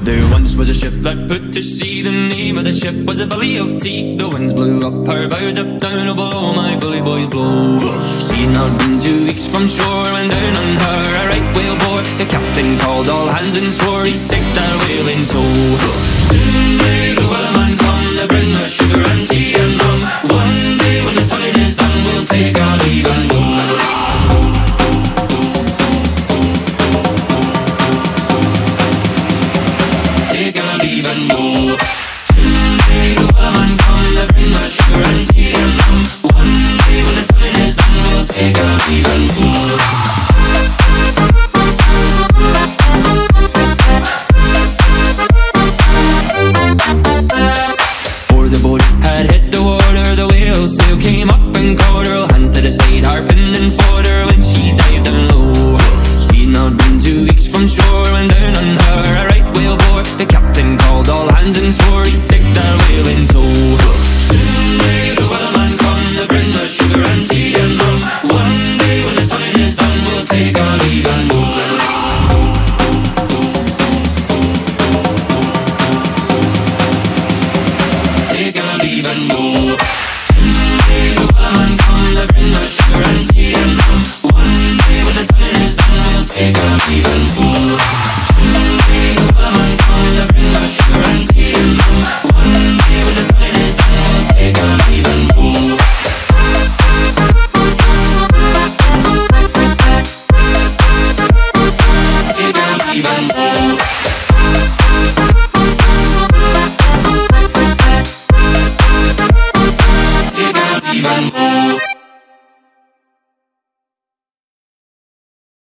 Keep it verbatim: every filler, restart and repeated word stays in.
There once was a ship that put to sea. The name of the ship was a Billy of Tea. The winds blew up her bow, up down, oh below my bully boys blow. She had not been two weeks from shore when down on her a right whale bore. The captain called all hands and swore he'd take that